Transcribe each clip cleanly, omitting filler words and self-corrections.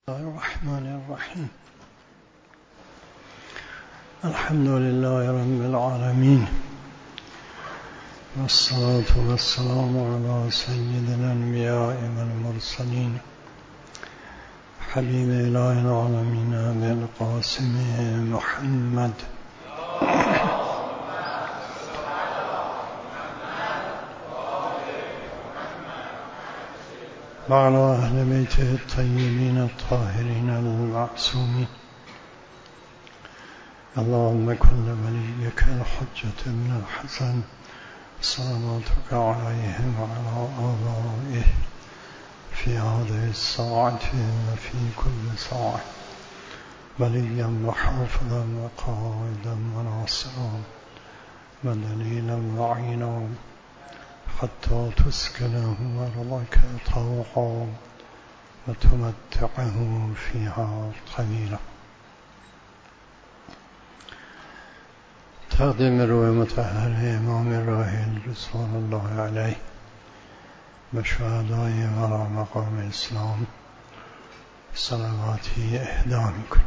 الله الرحمن الرحيم. الحمد لله رب العالمين، والصلاة والسلام على سيد الأنبياء والمرسلين حبيب إله العالمين أبي القاسم محمد وعلى أهل بيته الطيبين الطاهرين المعصومين. اللهم كن لوليك الحجة بن الحسن صلواتك عليه وعلى آبائه في هذه الساعة وفي كل ساعة وليا وحافظا وقائدا وناصرا ودليلا وعينا حتى تسكنه أرضك طوعا وتمتعه فيها طويلا. تقدیم روح مطهر امام راحل رضوان الله علیه و شهدای ورا مقام اسلام صلواتی اهدا میکنیم.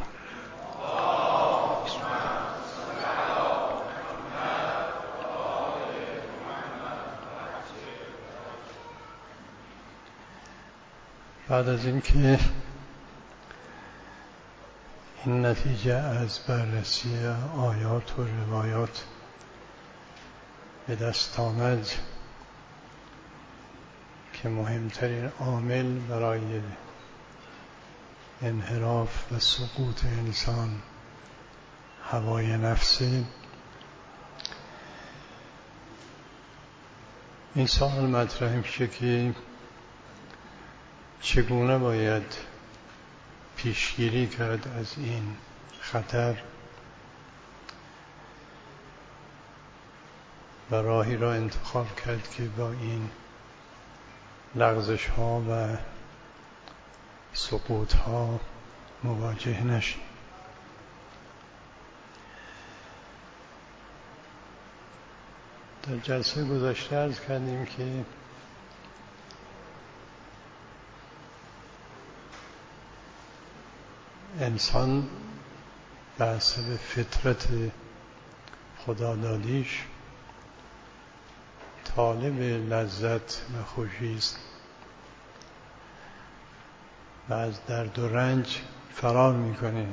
بعد از اینکه این نتیجه از بررسی آیات و روایات به دست آمد که مهمترین عامل برای انحراف و سقوط انسان هوای نفسه، این سوال مطرح میشه که چگونه باید پیشگیری کرد از این خطر و راهی را انتخاب کرد که با این لغزش ها و سقوط ها مواجه نشیم. در جلسه گذشته عرض کردیم که انسان بر حسب فطرت خدادادیش طالب لذت و خوشی است و از درد و رنج فرار میکنه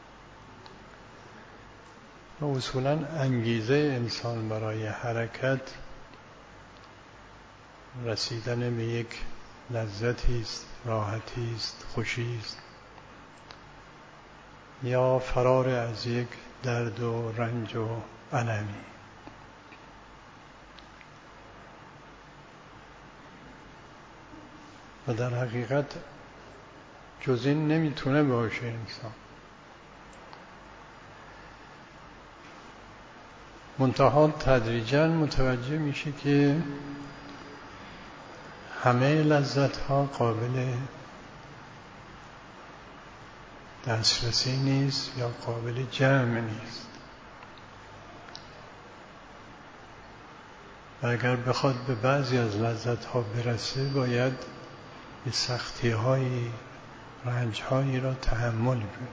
و اصولا انگیزه انسان برای حرکت رسیدن به یک لذتی است، راحتی است، خوشی است یا فرار از یک درد و رنج و المی. و در حقیقت جز این نمیتونه باشه انسان. منتها تدریجاً متوجه میشه که همه لذت ها قابل دسترسی نیست یا قابل جمع نیست و اگر بخواد به بعضی از لذت ها برسه باید به سختی های رنج هایی را تحمل کنه.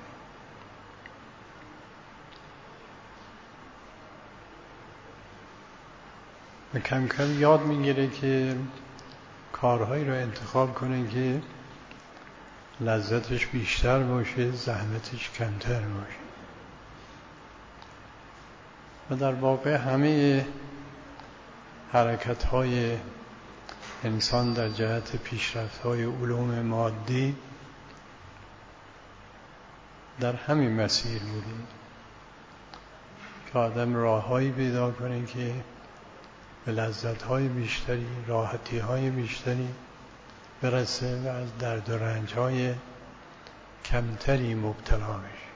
و کم کم یاد میگیره که کارهایی را انتخاب کنه که لذتش بیشتر باشه، زحمتش کمتر باشه. و در واقع همه حرکت‌های انسان در جهت پیشرفت‌های علوم مادی در همین مسیر بوده که آدم راه‌هایی پیدا کنه که به لذت‌های بیشتری، راحتی‌های بیشتری برسه و از درد و رنج‌های کمتری مبتلا بشه.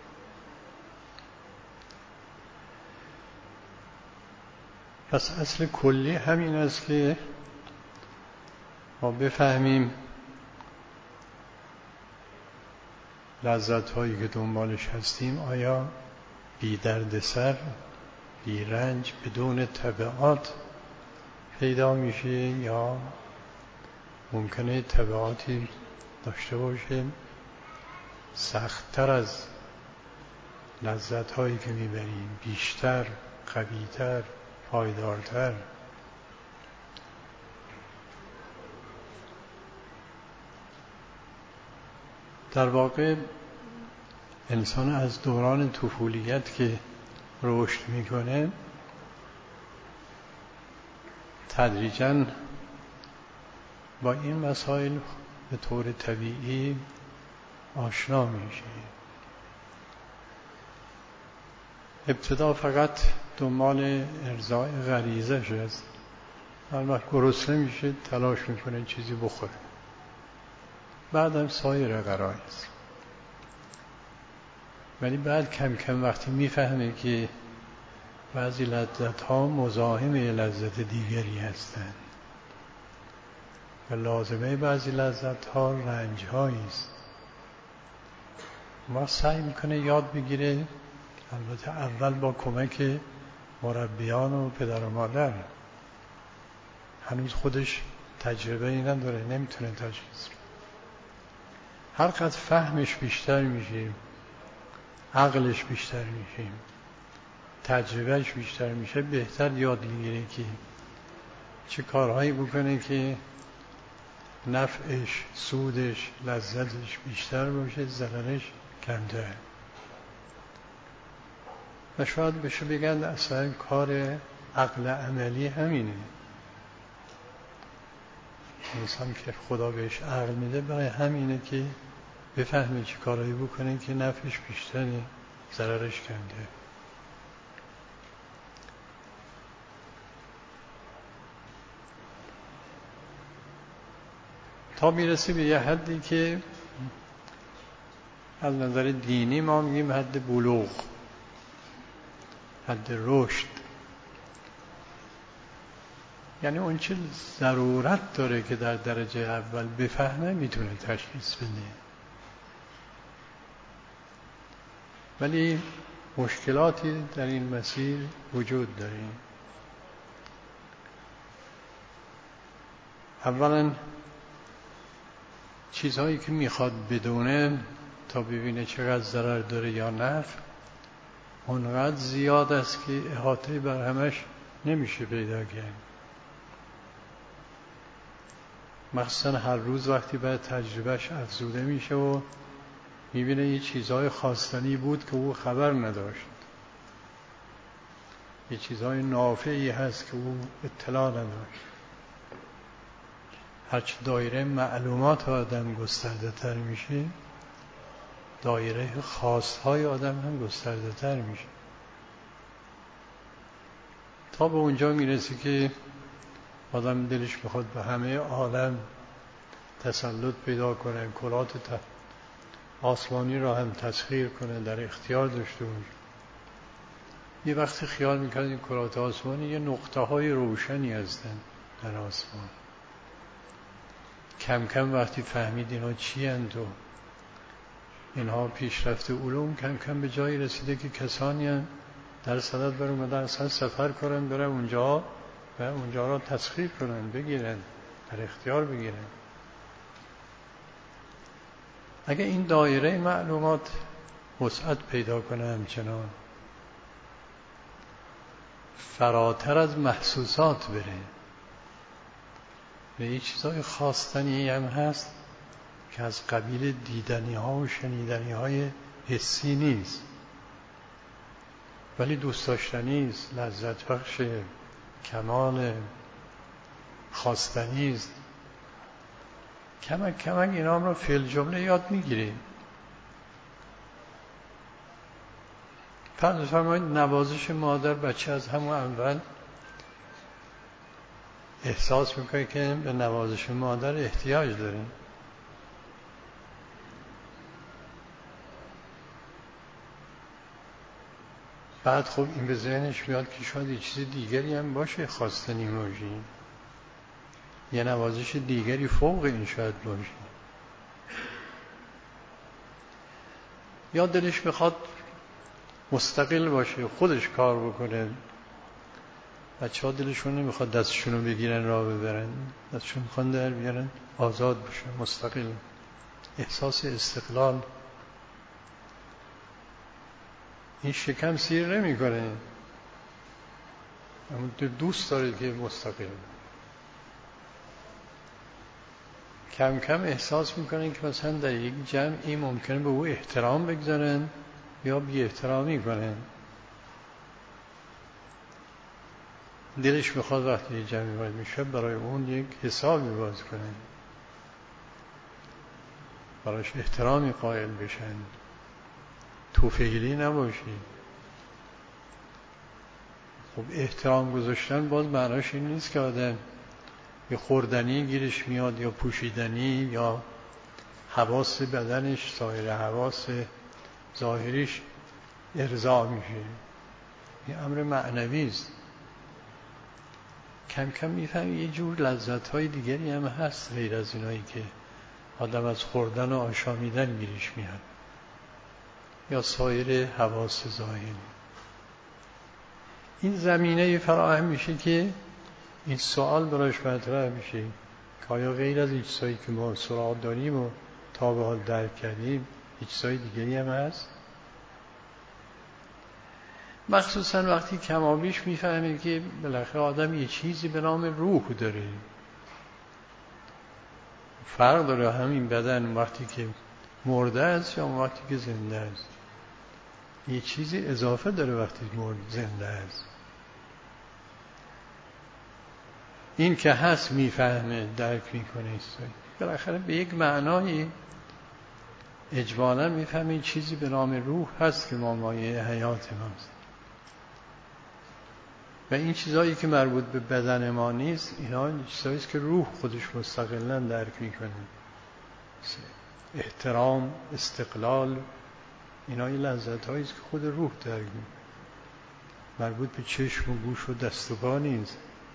پس اصل کلی همین است که ما بفهمیم لذت‌هایی که دنبالش هستیم آیا بی درد سر، بی رنج، بدون تبعات پیدا میشه یا ممکنه تبعاتی داشته باشه سخت‌تر از لذت‌هایی که می‌بریم، بیشتر، قوی‌تر، پایدارتر. در واقع انسان از دوران طفولیت که رشد میکنه تدریجاً با این مسائل به طور طبیعی آشنا میشه. ابتدا فقط دنبال ارضاء غریزش است، هر وقت گرسنه میشه تلاش میکنه چیزی بخوره، بعدم سایر غرایز. ولی بعد کم کم وقتی میفهمه که بعضی لذت‌ها مزاحم لذت دیگری هستند و لازمه بعضی لذت‌ها رنج‌هایی است، ما سعی میکنه یاد بگیره، البته اول با کمک مربیان و پدر و مادر. هنوز خودش تجربه ای نداره، نمیتونه تشخیص بده. هر قدر فهمش بیشتر میشه، عقلش بیشتر میشه، تجربهش بیشتر میشه، بهتر یاد میگیره که چه کارهایی بکنه که نفعش، سودش، لذتش بیشتر باشه، ضررش کمتر. و شاید بشه بگن اصلا کار عقل عملی همینه. انسان که خدا بهش عقل میده برای همینه که بفهمه چه کارهایی بکنه که نفعش بیشتره، ضررش کمتر. تا میرسه به یه حدی که از نظر دینی ما میگیم حد بلوغ، حد رشد. یعنی اون چه ضرورت داره که در درجه اول بفهمه میتونه تشخیص بده. ولی مشکلاتی در این مسیر وجود داره. اولا چیزهایی که میخواد بدونه تا ببینه چقدر ضرر داره یا نفع اونقدر زیاد است که احاطه بر همش نمیشه پیدا کرد. مخصوصا هر روز وقتی باید تجربهش افزوده میشه و میبینه یه چیزهای خواستنی بود که او خبر نداشت، یه چیزهای نافعی هست که او اطلاع نداشت. هرچه دایره معلومات آدم گسترده تر میشه، دایره خواستهای آدم هم گسترده تر میشه، تا به اونجا میرسه که آدم دلش بخواد به همه عالم تسلط پیدا کنه، کلات آسمانی را هم تسخیر کنه، در اختیار داشته باشه. یه وقتی خیال میکنه این کلات آسمانی یه نقطه های روشنی هستن در آسمان. کم کم وقتی فهمید اینا چی هستند و اینها پیشرفت علوم، کم کم به جایی رسیده که کسانی هم در صدد بر اومدن اصلا سفر کنن برن اونجا و اونجا را تسخیر کنن، بگیرن، در اختیار بگیرن. اگه این دایره معلومات وسعت پیدا کنه، همچنان فراتر از محسوسات بره و یه چیزای خواستنی هم هست که از قبیل دیدنی ها و شنیدنی های حسی نیست ولی دوست داشتنی است، لذت بخش، کمال، خواستنی است. کمک کمک اینا هم رو فی الجمله یاد میگیریم. فرض فرمایید نوازش مادر، بچه از همون اول احساس میکنه که به نوازش مادر احتیاج داره. بعد خب این به ذهنش میاد که شاید یه چیز دیگری هم باشه خواستنی باشه، یه نوازش دیگری فوق این شاید باشه. یا دلش میخواد مستقل باشه، خودش کار بکنه. بچه‌ها دلشون نمیخواد دستشونو بگیرن راه ببرن، دستشون میخوان در بیارن آزاد بشه، مستقل. احساس استقلال این شکم سیر نمی کنه، اما دوست داره که مستقل. کم کم احساس میکنن که مثلا در یک جمعی ممکنه به او احترام بگذارن یا بی احترامی کنن. دلش میخواد وقتی یک جمعی وارد میشه برای اون یک حسابی باز کنن، براش احترامی قائل بشن، توفیلی نباشی. خب احترام گذاشتن باز معناش این نیست که آدم یه خوردنی گیرش میاد یا پوشیدنی یا حواس بدنش، سایر حواس ظاهریش ارضا میشه. این امر معنوی است. کم کم میفهمی یه جور لذت‌های دیگری هم هست غیر از اینایی که آدم از خوردن و آشامیدن گیرش میاد یا سایر حواس ظاهری. این زمینه فراهم میشه که این سوال براش مطرح میشه که آیا غیر از این چیزایی که ما سراغ داریم و تا به حال درک کردیم هیچ چیزای دیگری هم هست؟ مخصوصا وقتی کمابیش میفهمیم که بالاخره آدم یه چیزی به نام روح داره. فرق داره همین بدن وقتی که مرده است یا وقتی که زنده است. یه چیزی اضافه داره وقتی زنده است. این که هست میفهمه، درک میکنه، بالاخره به یک معنای اجمالا میفهمه این چیزی به نام روح هست که مایه حیات ماست. و این چیزایی که مربوط به بدن ما نیست، اینا چیزاییست که روح خودش مستقلاً درک میکنه. احترام، استقلال، اینا این لذت‌هاییست که خود روح درک میکنه، مربوط به چشم و گوش و دست و پا نیست.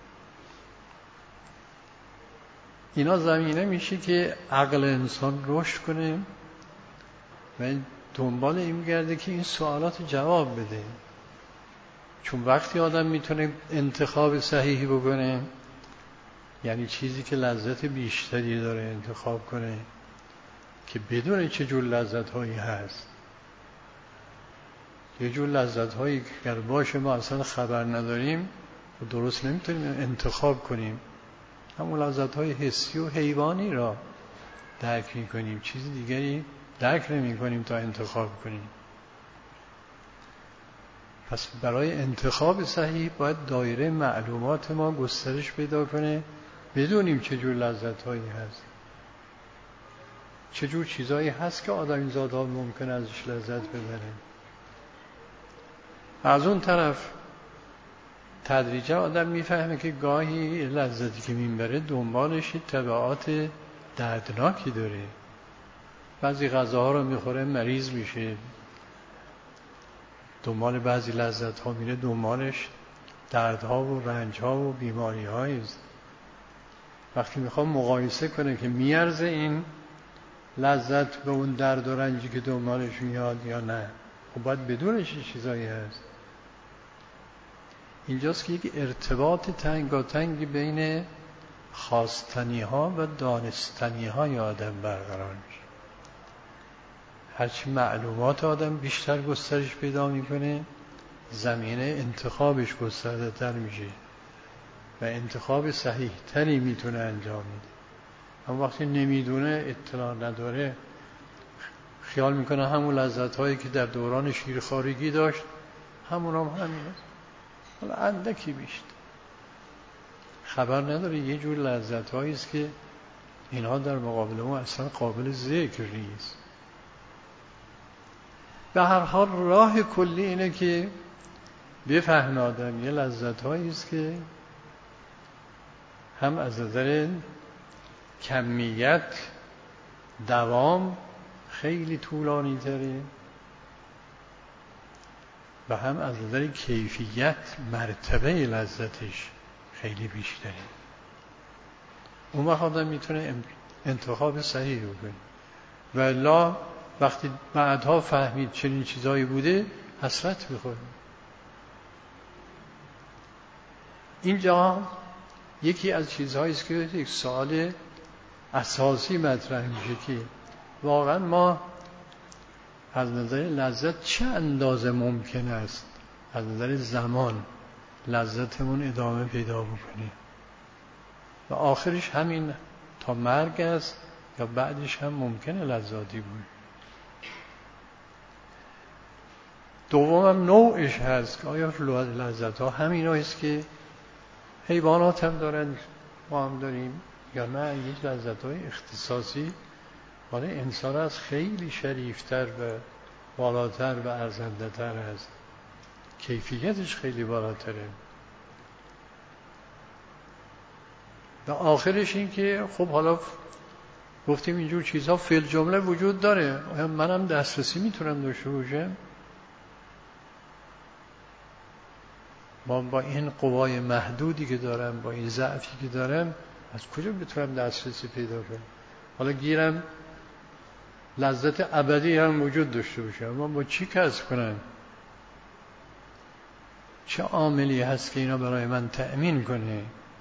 اینا زمینه میشه که عقل انسان رشد کنه و دنبال این میگرده که این سوالات جواب بده. چون وقتی آدم میتونه انتخاب صحیحی بکنه، یعنی چیزی که لذت بیشتری داره انتخاب کنه که بدون چه جور لذت‌هایی هست. یه جور لذت‌هایی که اگر باشه ما اصلا خبر نداریم و درست نمیتونیم انتخاب کنیم، همون لذت‌های حسی و حیوانی را درک می‌کنیم، چیزی دیگری درک نمی‌کنیم تا انتخاب کنیم. پس برای انتخاب صحیح باید دایره معلومات ما گسترش پیدا کنه، بدونیم چه جور لذت‌هایی هست، چه جور چیزایی هست که آدمیزادها ممکن ازش لذت ببره. از اون طرف تدریجا آدم میفهمه که گاهی لذتی که میبره دنبالش تبعات دردناکی داره. بعضی غذاها رو میخوره مریض میشه، دنبال بعضی لذت‌ها میره دنبالش دردها و رنجها و بیماری‌هایی است. وقتی میخوام مقایسه کنه که میارزه این لذت به اون درد و رنجی که دنبالش میاد یا نه، خب باید بدونش چیزایی هست. اینجاست که یک ارتباط تنگاتنگی بین خواستنی‌ها و دانستنی‌های آدم برقرار میشه. هرچی معلومات آدم بیشتر گسترش پیدا میکنه، زمینه انتخابش گسترده تر میشه و انتخاب صحیح تری میتونه انجام میده. اما وقتی نمیدونه، اطلاع نداره، خیال میکنه همون لذت هایی که در دوران شیرخوارگی داشت همون هم همین است، حالا اندکی بیشتر. خبر نداره یه جور لذت هایی است که اینها در مقابل ما اصلا قابل ذکر نیست. به هر حال راه کلی اینه که بفهم آدم یه لذت هایی است که هم از نظر کمیت دوام خیلی طولانی تره و هم از نظر کیفیت مرتبه لذتش خیلی بیشتره. اون وقت آدم میتونه انتخاب صحیح بکنه. و الا وقتی بعدها فهمید چنین چیزایی بوده حسرت میخوره. اینجا یکی از چیزهایی است که یک سوال اساسی مطرح میشه که واقعا ما از نظر لذت چه اندازه ممکن است از نظر زمان لذتمون ادامه پیدا بکنیم و آخرش همین تا مرگ است یا بعدش هم ممکنه لذاتی بود. دومم نوعش هست که آیا لذت ها همین هست که حیوانات هم دارن ما هم داریم یا نه یک لذت های اختصاصی مال انسان از خیلی شریفتر و بالاتر و ارزنده تر هست، کیفیتش خیلی بالاتره. و آخرش این که خب حالا گفتیم اینجور چیزها فی الجمله وجود داره، آیا منم دسترسی میتونم داشته باشم؟ با این قوای محدودی که دارم، با این ضعفی که دارم، از کجا بتونم دسترسی پیدا کنم؟ حالا گیرم لذت ابدی هم وجود داشته باشه، اما با چی کسب کنم؟ چه عاملی هست که اینا برای من تأمین کنه؟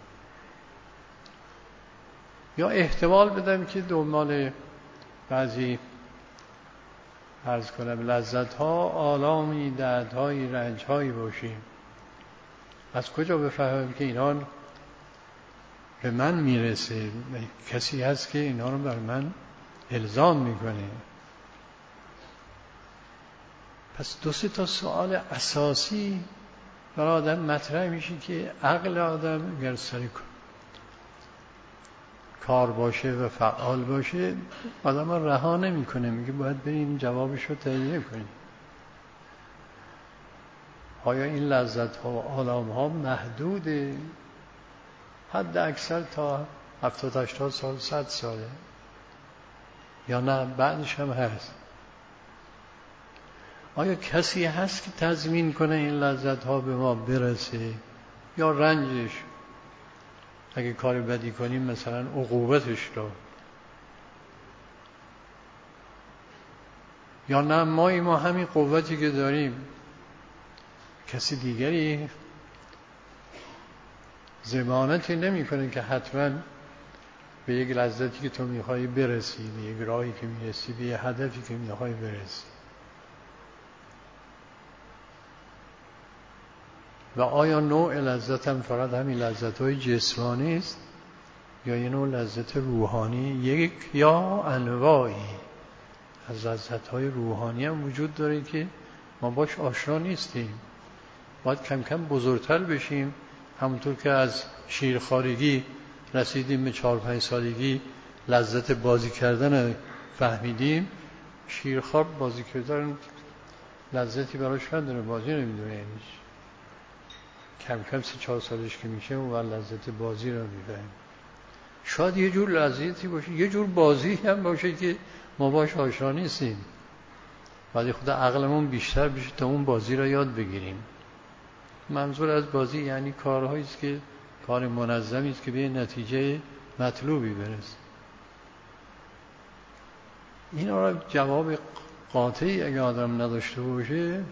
یا احتمال بدم که دنبال بعضی عرض کنم لذت ها، آلامی، دردهایی، رنجهایی باشیم، از کجا بفهمم که اینا به من میرسه؟ کسی هست که اینا رو بر من الزام میکنه. پس دو سه تا سوال اساسی برای آدم مطرح میشه که عقل آدم اگر سر کار باشه و فعال باشه آدم رو رها نمیکنه، میگه باید بریم جوابش رو تهیه کنیم. آیا این لذت ها و آلام ها محدوده؟ حد اکثر تا 70-80 سال 100 ساله یا نه بعدش هم هست؟ آیا کسی هست که تضمین کنه این لذت ها به ما برسه یا رنجش اگه کار بدی کنیم مثلا عقوبتش رو؟ یا نه ما همین قوتی که داریم کسی دیگری ضمانتی نمی‌کنه که حتما به یک لذتی که تو میخوای برسی، به یک راهی که میرسی، به یک هدفی که میخوای برسی. و آیا نوع لذت هم فقط همین لذت‌های جسمانی است یا یه نوع لذت روحانی، یک یا انواعی از لذت‌های روحانی هم وجود داره که ما باش آشنا نیستیم؟ باید کم کم بزرگتر بشیم. همونطور که از شیرخوارگی رسیدیم به 4-5 سالگی لذت بازی کردن فهمیدیم، شیرخوار بازی کردن لذتی براش نداره، بازی نمیدونه. یعنی کم کم 3-4 سالش که میشه و لذت بازی رو میفهمیم. شاید یه جور لذتی باشه، یه جور بازی هم باشه که ما باش آشنا نیستیم، ولی خدا عقلمون بیشتر بشه تا اون بازی رو یاد بگیریم. منظور از بازی یعنی کارهایی است که کار منظمی است که به نتیجه مطلوبی برسه. اینا را جواب قاطعی اگه آدم نداشته باشه،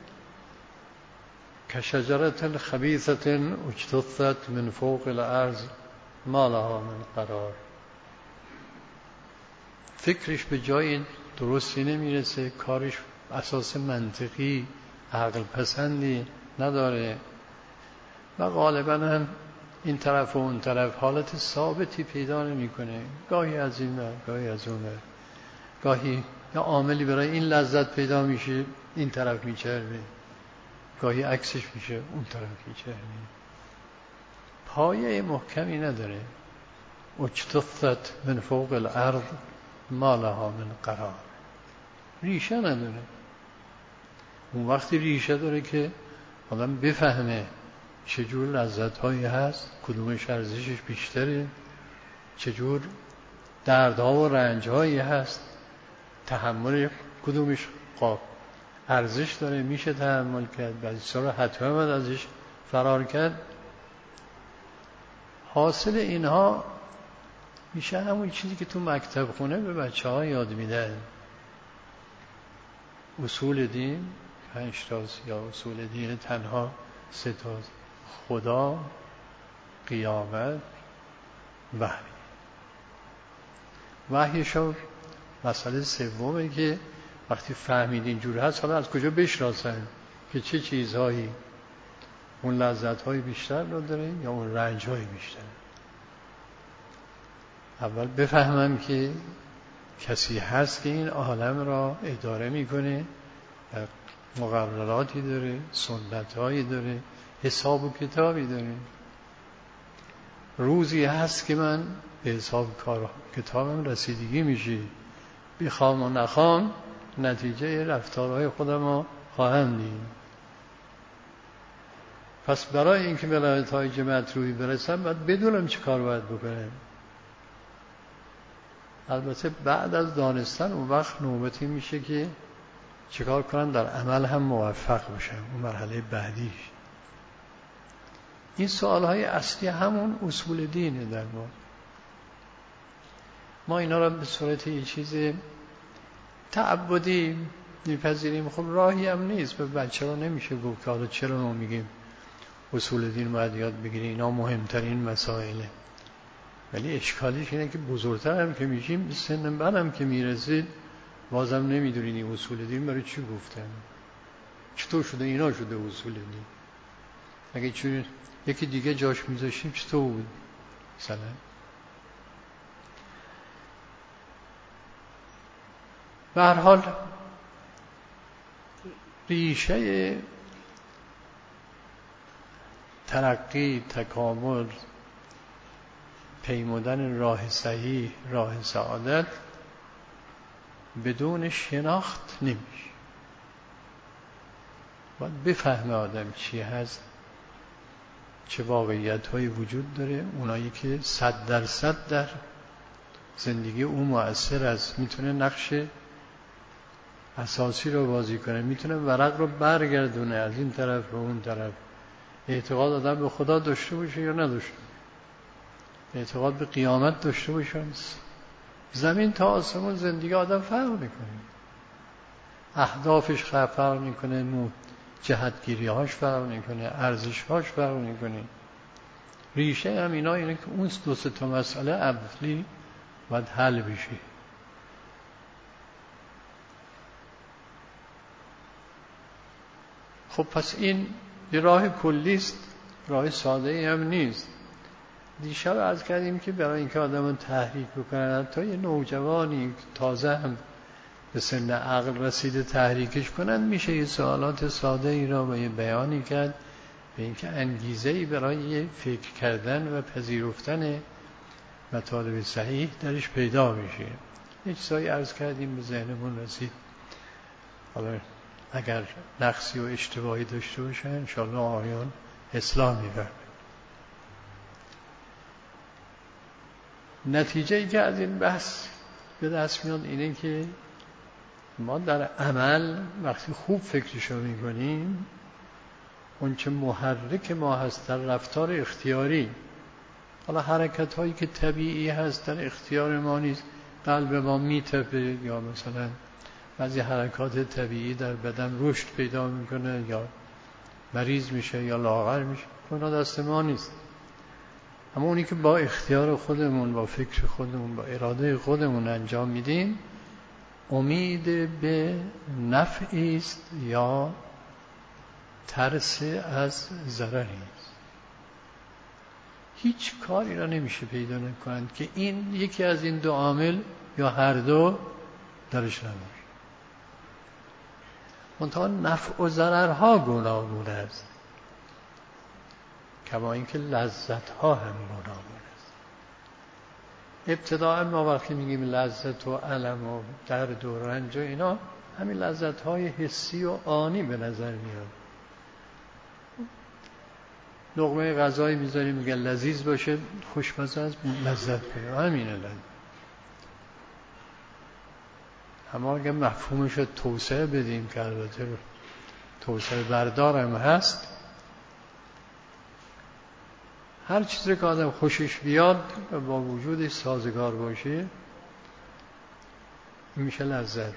کشجرة خبیثة اجتثت من فوق الارض ما لها من قرار، فکرش به جای درستی نمیرسه، کارش اساس منطقی عقل پسندی نداره و غالبا هم این طرف و اون طرف حالت ثابتی پیدا نمیکنه. گاهی از این ور، گاهی از اون ور، گاهی یا عاملی برای این لذت پیدا میشه این طرف میچربه، گاهی عکسش میشه اون طرف میچربه. پایه محکمی نداره. اجتثت من فوق الارض ما لها من قرار، ریشه نداره. اون وقتی ریشه داره که آدم بفهمه چجور لذت هایی هست، کدومش ارزشش بیشتره، چجور دردها و رنج هایی هست، تحمل کدومش ارزش داره، میشه تحمل کرد، بعضی سال حتما باید ازش فرار کرد. حاصل اینها میشه همون چیزی که تو مکتب خونه به بچه ها یاد میدن، اصول دین 5 تاست یا اصول دین تنها 3 تاست: خدا، قیامت، وحی. وحیشو مسئله سومه که وقتی فهمید اینجور هست، حالا از کجا بشناسن که چه چیزهایی اون لذت‌های بیشتر رو داره یا اون رنج‌های بیشتر؟ اول بفهمم که کسی هست که این عالم را اداره میکنه، مقرراتی داره، سنت‌هایی داره، حساب و کتابی داره. روزی هست که من به حساب کار کتابم رسیدگی میشه، بخوام و نخوام نتیجه رفتارهای خودم رو خواهم دید. پس برای اینکه به نتایج مطلوبی برسم باید بدونم چه کار باید بکنم. البته بعد از دانستن اون وقت نوبتی میشه که چیکار کنم در عمل هم موفق باشم، اون مرحله بعدیش. این سوالهای اصلی همون اصول دینه. در ما اینا را به صورت یه چیز تعبدی میپذیریم. خب راهی هم نیست. به بچه را نمیشه گفت که حالا چرا ما میگیم اصول دین باید یاد بگیری، اینا مهمترین مسائله. ولی اشکالیش اینه که بزرگتر هم که میشیم، سن بعدم که میرسید بازم نمیدونید این اصول دین برای چی گفتن، چطور شده اینا شده اصول دین. اگه چون یکی دیگه جاش میذاشیم چطور بود مثلا؟ به هر حال ریشه ترقی، تکامل، پیمودن راه صحیح، راه سعادت بدون شناخت نمیشه. باید بفهمه آدم چی هست، چه واقعیت‌هایی وجود داره، اونایی که 100% در زندگی او مؤثر است، میتونه نقش اساسی رو بازی کنه، میتونه ورق رو برگردونه از این طرف به اون طرف. اعتقاد آدم به خدا داشته باشه یا نداشته، اعتقاد به قیامت داشته باشه، زمین تا آسمون زندگی آدم فرق میکنه، اهدافش فرق میکنه، جهتگیری‌هاش فرق میکنه، ارزش‌هاش فرق میکنه. ریشه هم اینا اینه که اون دو سه تا مسئله اصلی باید حل بشه. خب پس این یه راه کلی است، راه ساده‌ای هم نیست. دیشب عرض کردیم که برای اینکه آدمو تحریک بکنن، تا یه نوجوانی تازه هم به سن عقل رسیده تحریکش کنن، میشه یه سوالات ساده ای را با یه بیانی کرد به اینکه انگیزه‌ای برای فکر کردن و پذیرفتن مطالب صحیح درش پیدا میشه. یه چیزایی عرض کردیم به ذهنمون رسید، حالا اگر نقصی و اشتباهی داشته باشن انشاءالله آیان اصلاح می‌کنه. نتیجه‌ای که از این بحث به دست میاد اینه که ما در عمل وقتی خوب فکرشو میکنیم، اون چه محرک ما هست در رفتار اختیاری، حالا حرکت هایی که طبیعی هست در اختیار ما نیست، قلب ما میتپه یا مثلا بعضی حرکات طبیعی در بدن رشد پیدا میکنه یا مریض میشه یا لاغر میشه، اونا دست ما نیست. اما اونی که با اختیار خودمون، با فکر خودمون، با اراده خودمون انجام میدیم، امید به نفعی است یا ترس از ضرری است. هیچ کاری را نمیشه پیدا نکنند که این یکی از این دو عامل یا هر دو درش نباشه. منتها نفع و ضررها گوناگون است، کما اینکه لذتها هم گوناگون است. ابتداء ما وقتی میگیم لذت و الم و درد و رنج و اینا، همین لذتهای حسی و آنی به نظر میاد. لقمه غذایی میذاریم میگه لذیذ باشه، خوشمزه است، لذت پیدا، همینه لذت. اما اگه مفهومش رو توسعه بدیم که البته توسعه بردارم هست، هر چیزی که آدم خوشش بیاد و با وجودش سازگار باشه میشه لذت.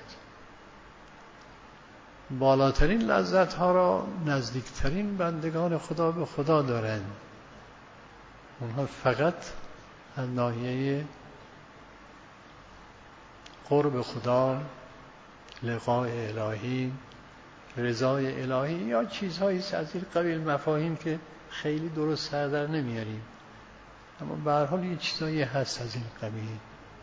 بالاترین لذت ها را نزدیکترین بندگان خدا به خدا دارند. اونها فقط از ناحیه قرب خدا، لقاء الهی، رضای الهی، یا چیزهایی از این قبیل مفاهیم که خیلی درست سر در نمیاریم، اما به هر حال یه چیزایی هست از این قبیل.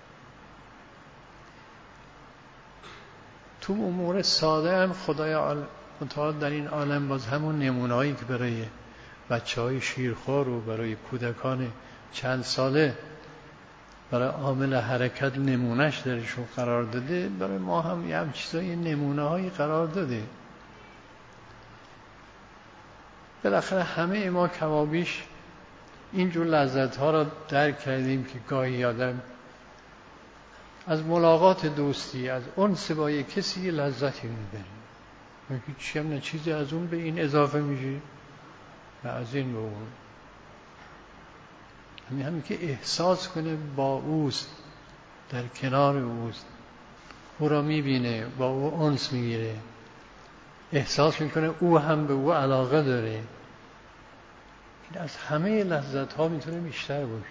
تو امور ساده هم خدای متعال در این عالم باز همون نمونه‌هایی که برای بچه‌های شیرخوار و برای کودکان چند ساله برای عامل حرکت نمونهش درشون قرار داده، برای ما هم یه هم چیزایی نمونه‌هایی قرار داده. بالاخره همه ما کمابیش اینجور لذت‌ها را درک کردیم که گاهی آدم از ملاقات دوستی، از انس با یک کسی یه لذتی می‌بره، هیچی هم نه چیزی از اون به این اضافه میشه و از این به اون. همین که احساس کنه با اوست، در کنار اوست، او را میبینه، با او انس میگیره، احساس میکنه او هم به او علاقه داره، این از همه لذت ها میتونه بیشتر باشه.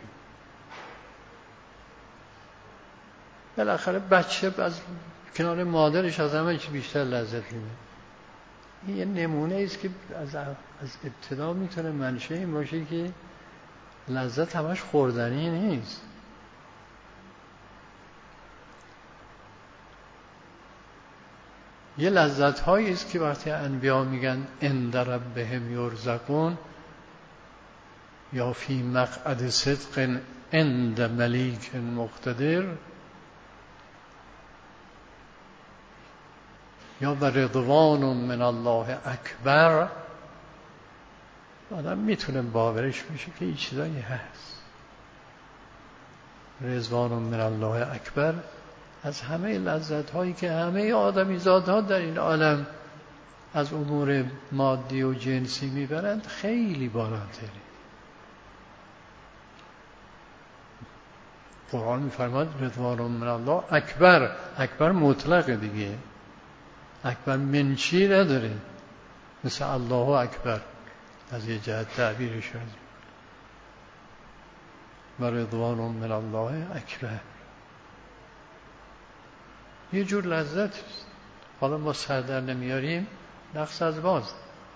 بالاخره بچه از کنار مادرش از همه چی بیشتر لذت میبره. این یه نمونه است که از ابتدا میتونه منشأ این باشه که لذت همش خوردنی نیست. یه لذت هایی است که وقتی انبیا میگن عند ربهم یرزقون یا فی مقعد صدق عند ملیک مقتدر یا و رضوان من الله اکبر، آدم میتونه باورش بشه که این چیزایی هست. رضوان من الله اکبر از همه لذت هایی که همه آدمی زادها در این عالم از امور مادی و جنسی میبرند خیلی بالاتره. قرآن میفرماد رضوان من الله اکبر، اکبر مطلق دیگه، اکبر منچی نداره، مثل الله اکبر از یه جهت تعبیرش هست و رضوان من الله اکبر یه جور لذت است. حالا ما سر در نمیاریم، نقص از باز.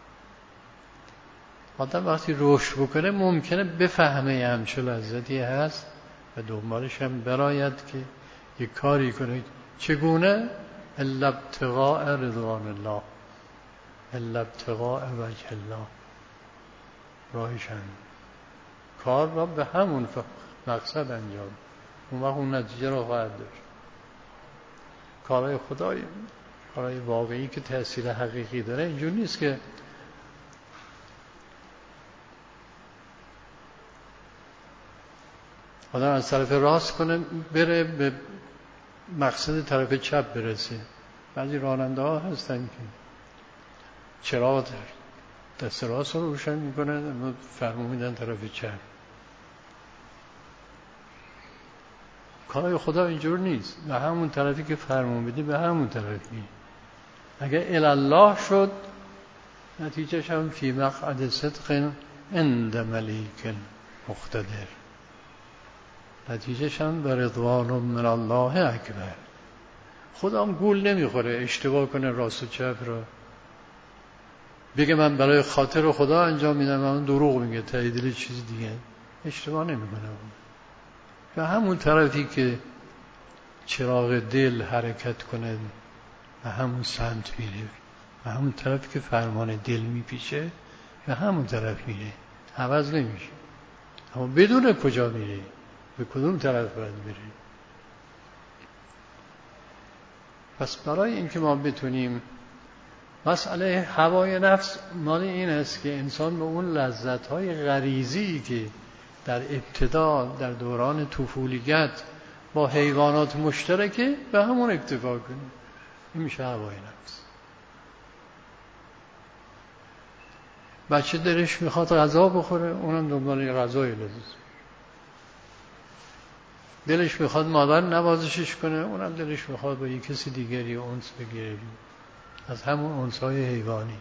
آدم وقتی رشد بکنه ممکنه بفهمه همچه لذتی هست و دنبالش هم براید که یک کاری کنه. چگونه؟ الا ابتغاء رضوان الله، الا ابتغاء وجه الله. راهش هم کار را به همون مقصد انجام، اون وقت اون نتیجه را خواهد داشت. کارهای خدای، کارهای واقعی که تأثیر حقیقی داره اینجور نیست که آدم از طرف راست کنه بره به مقصد طرف چپ برسه. بعضی راننده ها هستن که چراغ دست راست رو روشن میکنن اما فرمون میدن طرف چپ. کارهای خدا اینجور نیست، به همون طرفی که فرمون میده به همون طرفی. اگر الله شد نتیجهش هم فی مقعد صدق عند ملیک مقتدر، نتیجهش هم و رضوان من الله اکبر. خدا هم گول نمیخوره اشتباه کنه راست و چپ را بگه من برای خاطر خدا انجام میدم، من دروغ میگه، ته دل چیز دیگه. اشتباه نمیکنه به همون طرفی که چراغ دل حرکت کنه به همون سمت میره، به همون طرفی که فرمان دل میپیچه به همون طرف میره، عوض نمیشه. اما بدون کجا میره، به کدوم طرف باید بره. پس برای اینکه ما بتونیم، مسئله هوای نفس مال این است که انسان به اون لذت‌های غریزی که در ابتدا در دوران طفولیت با حیوانات مشترکه به همون اکتفا کنه. این میشه هوای نفس. بچه دلش میخواد غذا بخوره، اونم دنبال غذای لذیذ. دلش میخواد مادر نوازشش کنه، اونم دلش میخواد با یک کسی دیگری انس بگیره از همون انس‌های حیوانی.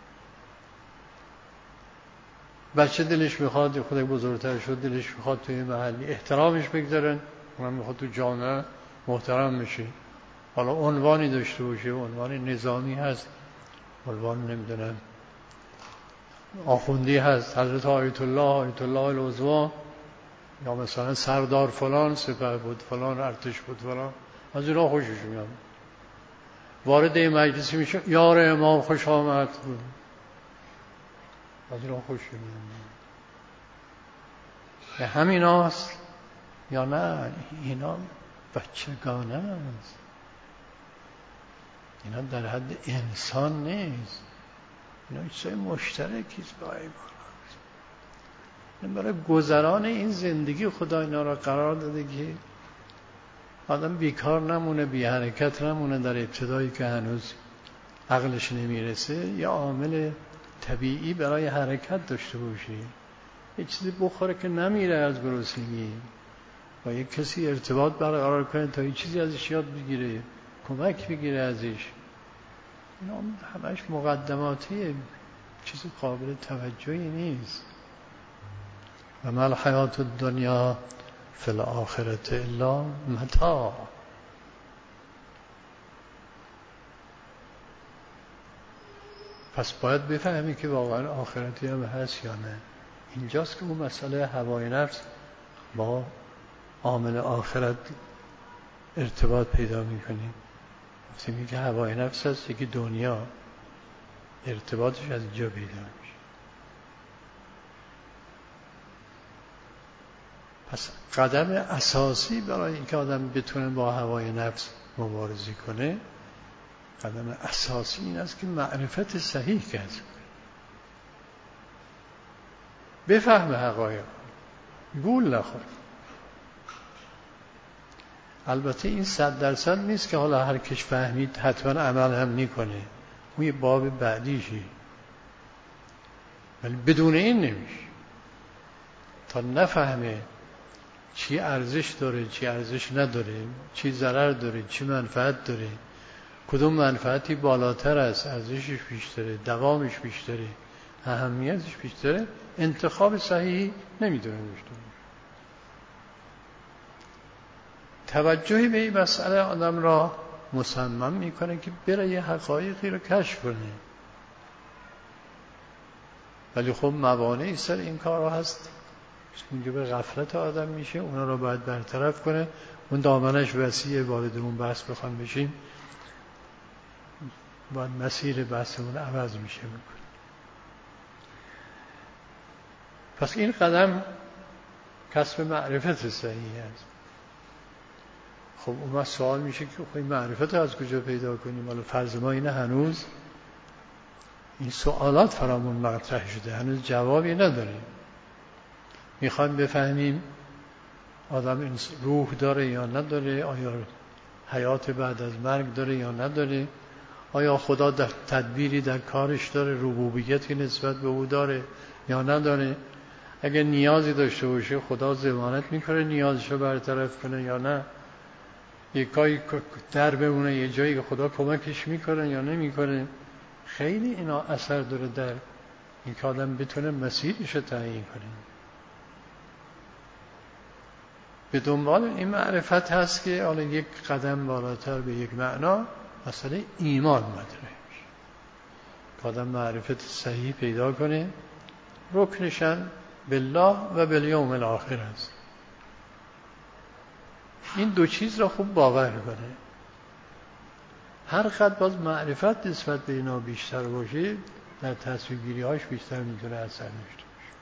بچه دلش میخواد خود بزرگتر شد دلش میخواد توی محلی احترامش بگذارن، اونم میخواد تو جامعه محترم بشه. حالا عنوانی داشته باشه، عنوان نظامی هست، عنوان نمیدونم آخوندی هست، حضرت آیت الله العظما، یا مثلا سردار فلان، سپه بود فلان، ارتش بود فلان، از اینا خوشش میاد. وارد این مجلسی میشه، یار امام خوش آمد، از اینا خوشش میاد. به همین هاست یا نه؟ اینا بچگانه است، اینا در حد انسان نیست، اینا چیزای مشترکیست با ایمان. برای گذران این زندگی خدا اینا را قرار داده که آدم بیکار نمونه، بی حرکت نمونه در ابتدایی که هنوز عقلش نمیرسه، یا عامل طبیعی برای حرکت داشته باشه، یه چیزی بخوره که نمیره از گرسنگی، با یک کسی ارتباط برقرار کنه تا یه چیزی ازش یاد بگیره، کمک بگیره ازش. اینا همش مقدماتیه، چیز قابل توجهی نیست. و ما الحیات الدنیا فی الاخرة الا متاع. پس باید بفهمی که واقعا آخرتی هم هست یا نه. اینجاست که اون مسئله هوای نفس با عامل آخرت ارتباط پیدا میکنیم. وقتی میگه هوای نفس هست، یکی دنیا، ارتباطش از اینجا پیدا میشه. پس قدم اساسی برای اینکه آدم بتونه با هوای نفس مبارزه کنه، قدم اساسی این است که معرفت صحیح کسب کنه، بفهمه حقایق، گول نخوره. البته این 100% نیست که حالا هر کش فهمید حتما عمل هم میکنه، اون یه باب بعدیشه، ولی بدون این نمیشه. تا نفهمه چی ارزش داره، چی ارزش نداره، چی ضرر داره، چی منفعت داره، کدوم منفعتی بالاتر است، ارزشش بیشتره، دوامش بیشتره، اهمیتش بیشتره، انتخاب صحیحی نمیتونه داشته باشه. توجهی به این مسئله آدم را مصمم میکنه که بره یه حقایقی رو کشف کنه. ولی خب موانعی سر این کار هست، اونجا به غفلت آدم میشه، اونا رو باید برطرف کنه. اون دامنش وسیعه، وارد اون بحث بخوام بشیم باید مسیر بحثمون عوض میشه میکنه. پس این قدم کسب معرفت صحیح است. خب اون سوال میشه که خب این معرفت رو از کجا پیدا کنیم؟ حالا فرض ما اینه هنوز این سوالات فرامون مطرح شده، هنوز جوابی نداریم. میخوایم بفهمیم آدم روح داره یا نداره، آیا حیات بعد از مرگ داره یا نداره، آیا خدا در تدبیری در کارش داره، ربوبیتی نسبت به او داره یا نداره. اگر نیازی داشته باشه خدا ضمانت میکنه نیازشو برطرف کنه یا نه، یکایی در بمونه یه جایی که خدا کمکش میکنه یا نمیکنه. خیلی اینا اثر داره در این که آدم بتونه مسیرش رو تعیین کنه. به دنبال این معرفت هست که حالا یک قدم بالاتر به یک معنا مسئله ایمان مطرح میشه. که آدم معرفت صحیح پیدا کنه، رکنشن بالله و بالیوم الاخر است. این دو چیز را خوب باور کنه. هر قدر باز معرفت نسبت به اینا بیشتر باشه، در تصمیم گیری هاش بیشتر میتونه اثر داشته باشه.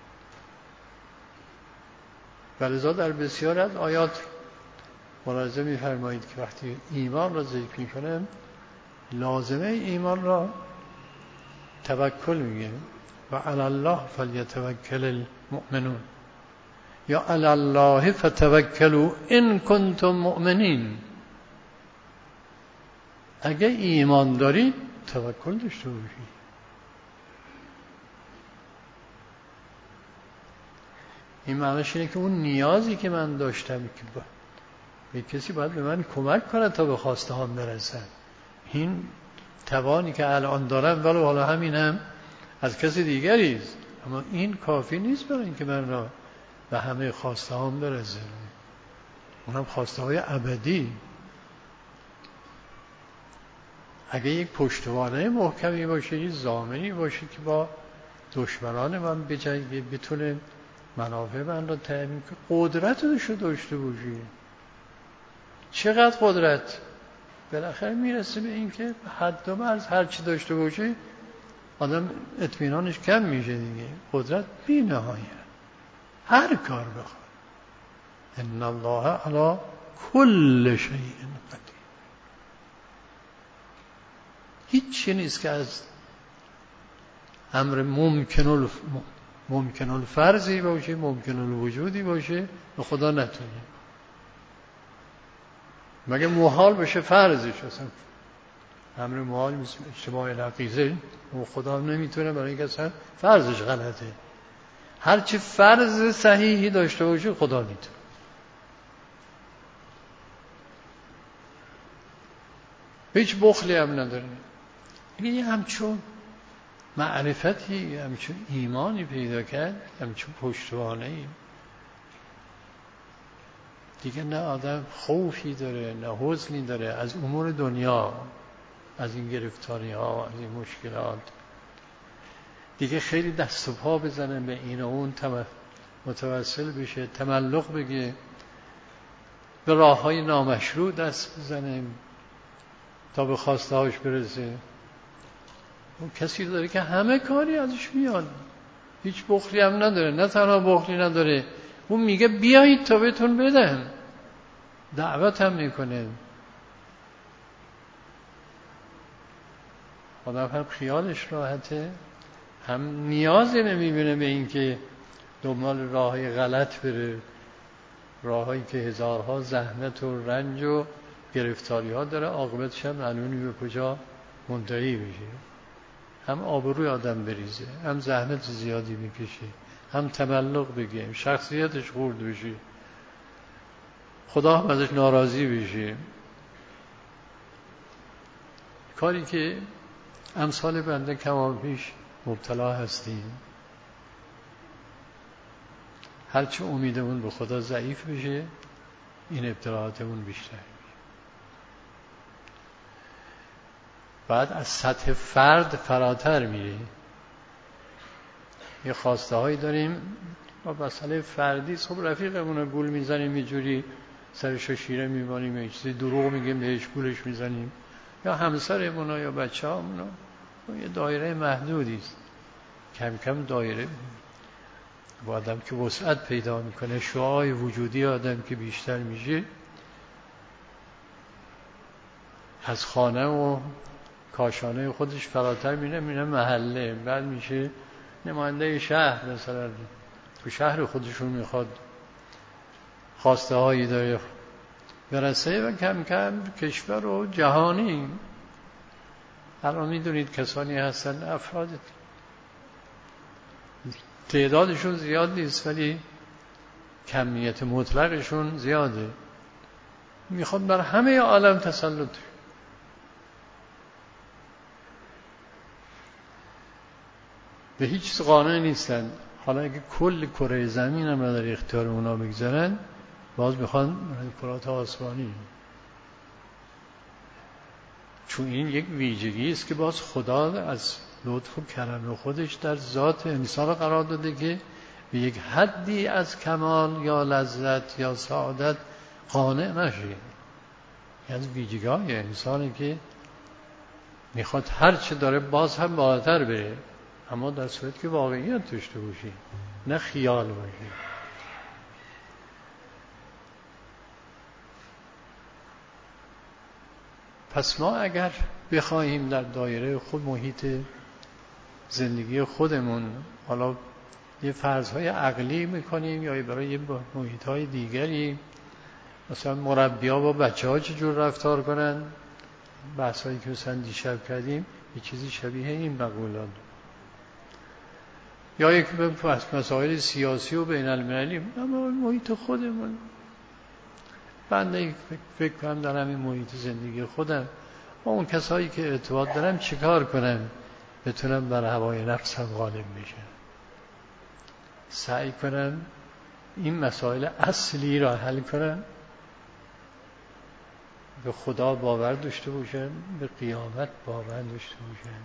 ولذا در بسیار از آیات ملاحظه می‌فرمایید که وقتی ایمان را ذکر می‌کنه، لازمه ایمان را توکل میگه. و علی الله فلیتوکل المؤمنون، یا علی الله فتوکلوا ان کنتم مؤمنین. اگه ایمان دارید توکل داشته باشید. این معنیش اینه که اون نیازی که من داشتم که به کسی باید به من کمک کنه تا به خواسته هام برسم. این توانی که الان دارم ولو حالا همینم از کسی دیگری است، اما این کافی نیست برای اینکه من را به همه خواسته هام برسه. اونم خواسته های ابدی. اگه یک پشتوانه محکمی باشه، یک ضامنی باشه که با دشمنان من بجنگه، بتونه منافع من رو تامین کنه، قدرتش رو داشته باشی. چقدر قدرت؟ بالاخره میرسه به این که حد و مرز هر چی داشته باشه آدم اطمینانش کم میشه دیگه. قدرت بی نهایت، هر کار بخواد. ان الله علی کل شیء قدیر. هیچی نیست که از امر ممکن الفرضی باشه، ممکن الوجودی باشه به خدا نتونه. مگه محال بشه فرضش، اصلا امر محال مثل اجتماع العقیزه و خدا نمیتونه، برای اینکه اصلا فرضش غلطه. هرچی فرض صحیحی داشته باشه خدا میتونه. هیچ بخلی هم نداره. یه همچون معرفتی، همچون ایمانی پیدا کرد، همچون پشتوانه‌ای، دیگه نه آدم خوفی داره، نه حزنی داره از امور دنیا، از این گرفتاری ها، از این مشکلات. دیگه خیلی دست و پا بزنه به این و اون، متوسل بشه، تملق بگه، به راه های نامشروع دست بزنه تا به خواسته هاش برسه. اون کسی داره که همه کاری ازش میاد، هیچ بخلی هم نداره. نه تنها بخلی نداره، اون میگه بیایید تا بهتون بدم، دعوت هم میکنه. آدم هم خیالش راحته، هم نیازی نمیبینه به این که دنبال راههای غلط بره، راههایی که هزارها زحمت و رنج و گرفتاری ها داره، عاقبتش هم معلومی به کجا منتهی بشه. هم آبروی آدم بریزه، هم زحمت زیادی میکشه، هم تملق بگه، شخصیتش خورد بشه، خدا هم ازش ناراضی بشه. کاری که امثال بنده کمال پیش مبتلا هستیم. هرچه امیدمون به خدا ضعیف بشه، این ابتلاعاتمون بیشتر. بعد از سطح فرد فراتر میره. یه خواسته هایی داریم با مسئله فردی، خب رفیقمون رو گول میزنیم، یه جوری سرش رو شیره میبانیم، یه چیزی دروغ میگیم بهش گولش میزنیم، یا همسرمون یا بچه هامون. یه دایره محدودی است. کم کم دایره با آدم که وسعت پیدا میکنه، شعاع وجودی آدم که بیشتر میشه، از خانه و کاشانه خودش فراتر میره محله، بعد میشه نماینده شهر. مثلا تو شهر خودشون میخواد خواسته هایی داره برسه، و کم کم کشور و جهانی. الان میدونید کسانی هستن، افراد تعدادشون زیاد نیست ولی کمیت مطلقشون زیاده، میخواد بر همه عالم تسلط. به هیچ چیز قانع نیستن. حالا اگه کل کره زمین هم در اختیار اونا بگذارن، باز میخوان کرات آسمانی. چون این یک ویژگی است که باز خدا از لطف و کرم خودش در ذات انسان قرار داده که به یک حدی از کمال یا لذت یا سعادت قانع نشه. از ویژگی‌های انسانی که میخواد هر چه داره باز هم بالاتر بره، اما در صورت که واقعیت داشته باشی، نه خیال باشی. پس ما اگر بخواهیم در دایره خود، محیط زندگی خودمون، حالا یه فرض‌های عقلی میکنیم یا برای یه محیط‌های دیگری، مثلا مربی‌ها با بچه‌ها چجور رفتار کنن، بحثایی که مثلا دیشب کردیم یه چیزی شبیه این مقولات، یا یک مسائل سیاسی و بین المللی، اما محیط خودمون. بنده فکر کنم در همین محیط زندگی خودم با اون کسایی که ارتباط دارم چیکار کنم بتونم بر هوای نفسم غالب بشم، سعی کنم این مسائل اصلی را حل کنم، به خدا باور داشته باشن، به قیامت باور داشته باشن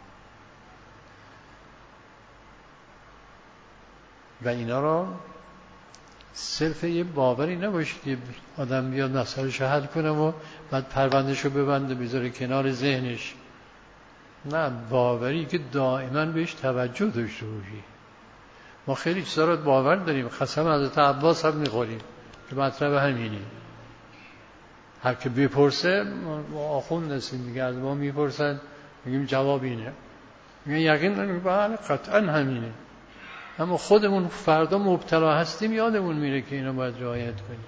و اینا را صرف یه باوری نباشه که آدم بیاد مسئله‌شو حل کنه و بعد پروندهشو ببنده بذاره کنار ذهنش. نه، باوری که دائما بهش توجه داشته باشی. ما خیلی چیزا رو باور داریم، قسم حضرت عباس هم میخوریم که مطلب همینه. هر که بپرسه، ما آخوند هستیم دیگه، از ما میپرسن میگیم جواب اینه، میگن یقین داریم بله قطعا همینه، اما خودمون فردا مبتلا هستیم یادمون میره که اینو باید رعایت کنیم.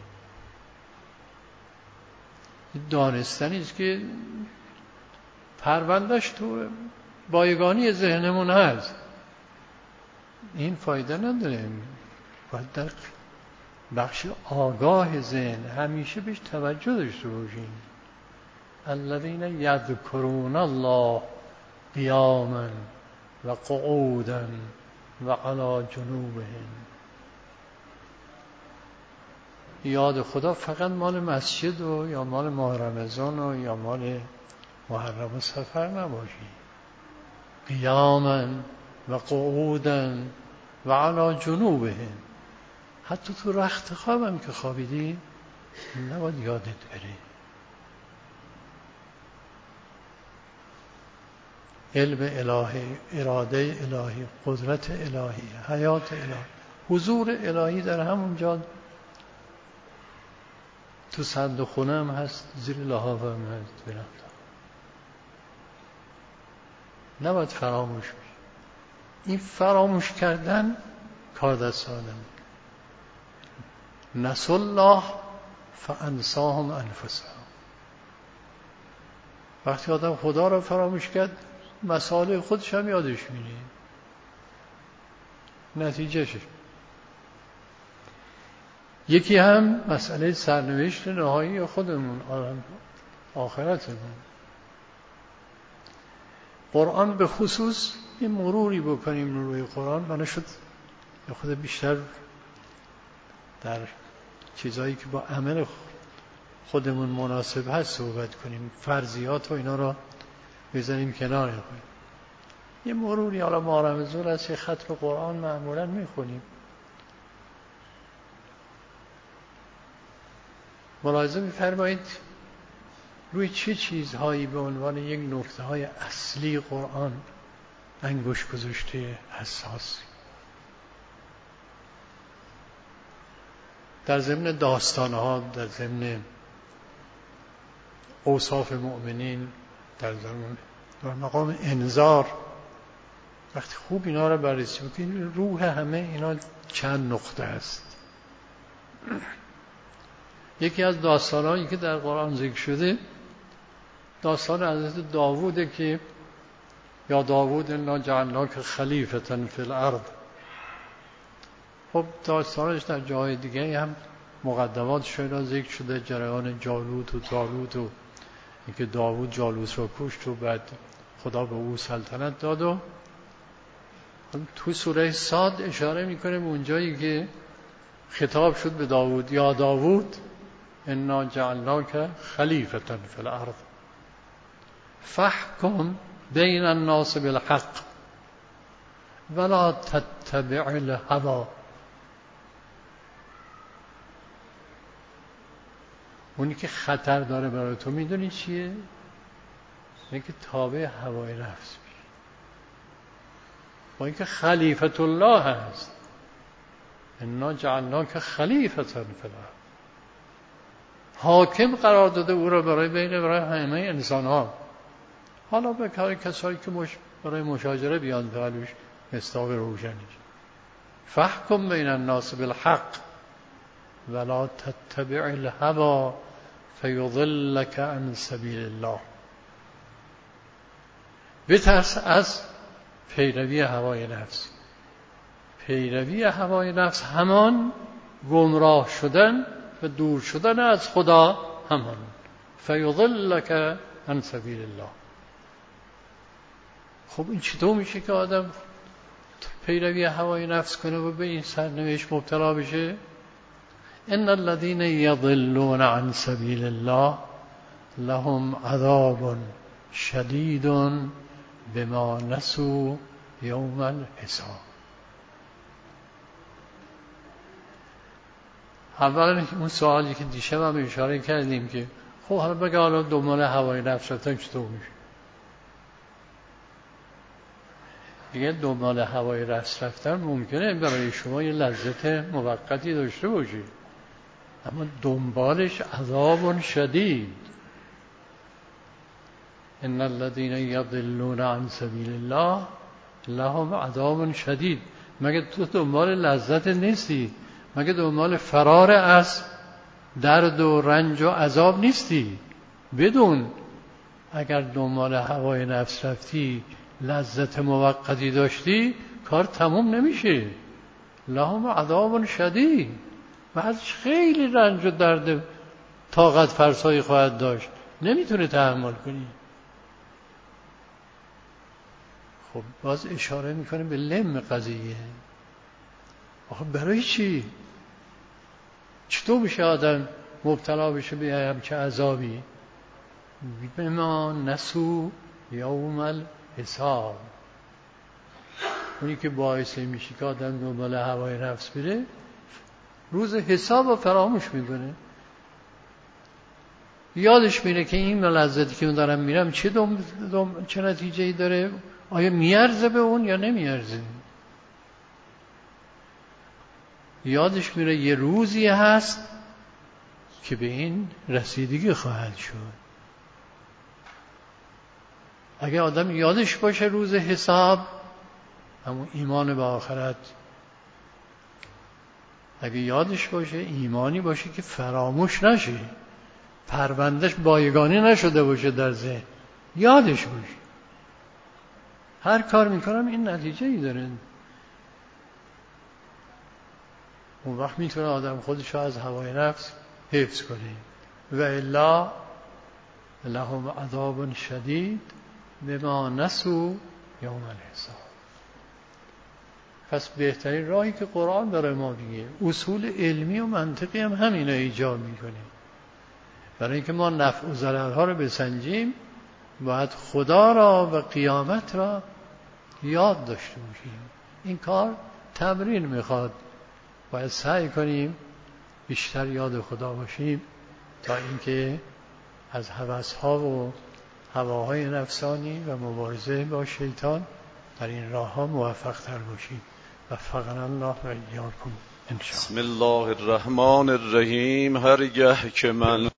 دانستنی است که پروندهش تو بایگانی ذهنمون هست، این فایده نداره. باید در بخش آگاه ذهن همیشه بهش توجه داشته باشیم. الذین یذکرون الله قیاما و قعودا و علی جنوبهم. یاد خدا فقط مال مسجد و یا مال ماه رمضان و یا مال محرم و سفر نباشی. قیاما و قعودا و علی جنوبهم. حتی تو رخت خوابم که خوابیدی نباید یادت بره. علم الهی، اراده الهی، قدرت الهی، حیات الهی، حضور الهی در همون جا تو صندوق خونه هم هست، زیر لحاف هم هست. برم نباید فراموش بشه. این فراموش کردن کار دست آدم. نسوا الله فانساهم انفسهم. وقتی آدم خدا را فراموش کرد مسائل خودش هم یادش میره. نتیجهش یکی هم مسئله سرنوشت نهایی خودمون، آخرتمون. قرآن به خصوص یه مروری بکنیم روی قرآن، من شد یه خود بیشتر در چیزایی که با عمل خودمون مناسب هست صحبت کنیم، فرضیات و اینا را بزنیم کنار کنیم. یه مروری، حالا ماه رمضان از یه ختم قرآن معمولا میخونیم، ملاحظه می‌فرمایید روی چه چیزهایی به عنوان یک نکته‌های اصلی قرآن انگشت گذاشته حساس. در ضمن داستان‌ها، در ضمن اوصاف مؤمنین، در مقام انذار، وقتی خوب اینا رو بررسی بکنید روح همه اینا چند نقطه است. یکی از داستان‌هایی که در قرآن ذکر شده داستان حضرت داووده که یا داوود انا جعلناک خلیفة فی الارض. خب داستانش در جای دیگه هم مقدمات شده ذکر شده، جریان جالوت و طالوت و اینکه داوود جالوت را کشت و بعد خدا به او سلطنت داد. و تو سوره صاد اشاره میکنه به اونجایی که خطاب شد به داوود یا داوود انا جعلناک خلیفة فی الارض فاحکم بین الناس بالحق ولا تتبع الهوى. اونی که خطر داره برای تو میدونی چیه؟ اینه که تابع هوای نفس بشی. با اینکه خلیفت الله هست، انا جعلناک خلیفة فی الارض، حاکم قرار داده او را برای همه انسان ها. حالا به کسایی که برای مشاجره بیان پهلوش مصداق روشنش. فاحکم بین الناس بالحق ولا تتبع الهوى فیضلک عن سبیل الله. بترس از پیروی هوای نفس. پیروی هوای نفس همان گمراه شدن و دور شدن از خدا، همان فیضلک عن سبیل الله. خب این چطور میشه که آدم پیروی هوای نفس کنه و به این سرنوشت مبتلا بشه؟ ان الذين يضلون عن سبيل الله لهم عذاب شدید بما نسوا یوم الحساب. اول اون سوالی که دیشب هم اشاره کردیم که خب حالا بگه حالا دنبال هوای نفس رفتن چطور میشه؟ دیگه دنبال هوای نفس رفتن ممکنه برای شما یه لذت موقتی داشته باشید، اما دنبالش عذاب شدید. ان الذين يضلون عن سبيل الله لهم عذاب شدید. مگه تو دنبال لذت نیستی؟ مگه دنبال فرار از درد و رنج و عذاب نیستی؟ بدون اگر دنبال هوای نفس رفتی لذت موقتی داشتی کار تموم نمیشه. لهم عذاب شدید، بعدش خیلی رنج و درد طاقت فرسایی خواهد داشت، نمیتونه تحمل کنی. خب باز اشاره میکنه به لم قضیه. آخه برای چی؟ چطور میشه آدم مبتلا بشه به همچه عذابی؟ بما نسوا یوم الحساب. اونی که باعث میشه که آدم دنبال هوای نفس بره روز حساب رو فراموش میکنه. یادش میره که این لذتی که من دارم میرم چه نتیجه‌ای داره؟ آیا میارزه به اون یا نمیارزه؟ یادش میره یه روزی هست که به این رسیدگی خواهد شد. اگه آدم یادش باشه روز حساب، همون ایمان به آخرت، اگه یادش باشه ایمانی باشه که فراموش نشه، پروندهش بایگانی نشده باشه در ذهن، یادش باشه هر کار میکنم این نتیجه ای داره. اون وقت میتونه آدم خودش از هوای نفس حفظ کنه. و الا لهم عذاب شدید بما نسوا یوم الحساب. پس بهترین راهی که قرآن داره ما میگه، اصول علمی و منطقی هم همینو ایجاد میکنه. برای اینکه ما نفع و ضررها رو بسنجیم باید خدا را و قیامت را یاد داشته باشیم. این کار تمرین میخواد، باید سعی کنیم بیشتر یاد خدا باشیم تا اینکه از هوس‌ها و هواهای نفسانی و مبارزه با شیطان در این راه ها موفق تر باشیم. وفقنا الله و ایاکم ان شاء الله. بسم الله الرحمن الرحیم. هرگه که من